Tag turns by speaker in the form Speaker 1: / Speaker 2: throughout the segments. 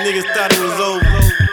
Speaker 1: niggas thought it was over.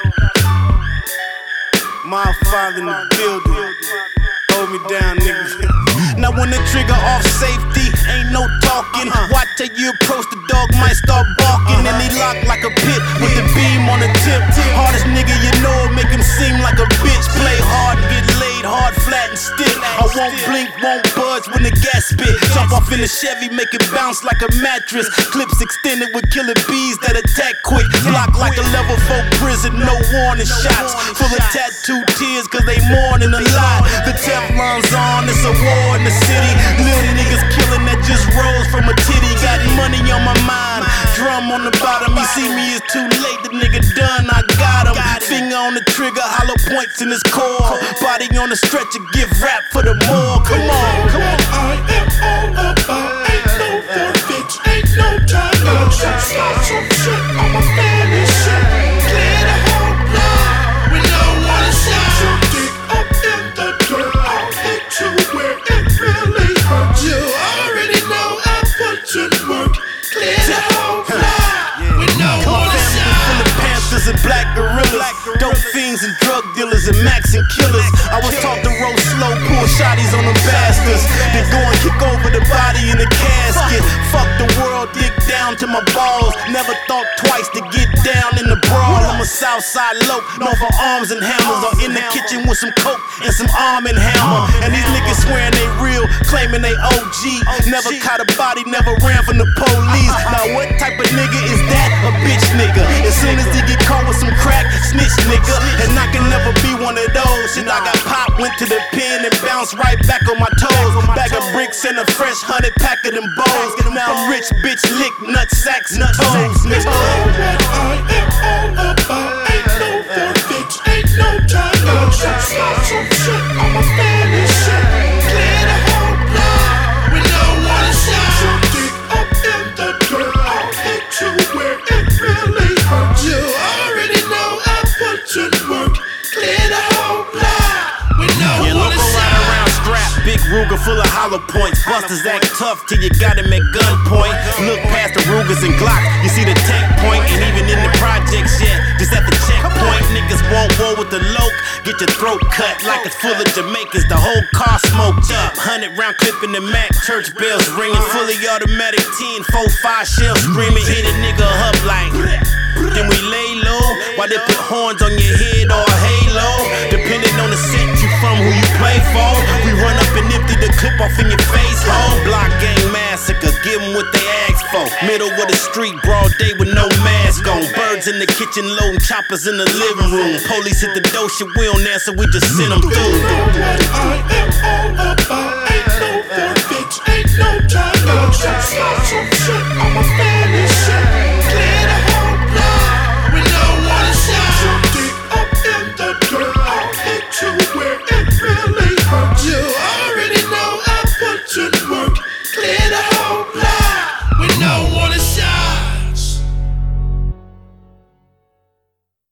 Speaker 1: My father in the building. Hold me down, niggas. Now when the trigger off safety, ain't no talking. Watch till you approach, the dog might start barking. And he locked like a pit with the beam on the tip. Hardest nigga you know, make him seem like a bitch. Play hard and get laid hard, flat and stiff. I won't blink, won't budge when the gas spit. Jump off in the Chevy, make it bounce like a mattress. Clips extended with killer bees that attack quick. Block like a level 4 prison, no warning shots. Full of tattooed tears cause they mourning a lot. The Teflon's on, it's a war in the city. Little niggas killing that just rose from a titty. Got money on my mind, drum on the bottom. You see me, it's too late, the nigga done, I got him. Finger on the trigger, hollow points in his core. Body on the stretcher, give rap for the more. Come on, come on.
Speaker 2: I am all about, ain't no forfeits, ain't no time, no shit, start some shit, I'm a fan of shit. Clear the whole block, we don't wanna shine. So dig up in the dirt, I'll hit you where it really hurts. You already know I put in work. Clear the whole block, we don't wanna shine.
Speaker 1: Full of Panthers and black gorillas, dope fiends and drug dealers and max and killers. I was taught to roll slow, pull shotties on them bastards, then go and kick over the body in the casket. Fuck the world, dig down to my balls. Never thought twice to get down in the brawl. I'm a Southside loc, known for arms and hammers. Or in the kitchen with some coke and some arm and hammer. And these niggas swearing they real, claiming they OG. Never caught a body, never ran from the police. Now what type of nigga is that? A bitch nigga. As soon as he get caught with some crack, snitch nigga. And I can never be one of those. Shit, I got popped, went to the pen and bounced right back on my toes. Bag of bricks and a fresh 100 pack of them bows. Now I'm rich, bitch, lick nut sacks and toes, nigga.
Speaker 2: I am all about, ain't no forfeits, ain't no time, no shit, start some shit, I'm a fan of shit. Clear the whole block, we don't wanna shine. So dig up in the dirt, I'll hit you where it really hurts. You already know I put in work. Clear the whole block, we don't wanna shine.
Speaker 1: Big Ruger full of hollow points. Busters act tough till you got him at gunpoint. Look past the Rugers and Glocks, you see the tech point. And even in the projects, yeah, just at the checkpoint. Niggas won't war with the loc, get your throat cut like it's full of Jamaicans. The whole car smoked up. 100 round clip in the Mac, church bells ringing. Fully automatic 10, 4-5 shells screaming. Hit a nigga up like. Then we lay low while they put horns on your head or a halo. Depending on the set you from, who you play for. We run up and empty the clip off in your face. Home block gang massacre, give them what they ask for. Middle of the street, broad day with no mask on. Birds in the kitchen loading choppers in the living room. Police hit the door, shit we don't answer, we just send them through.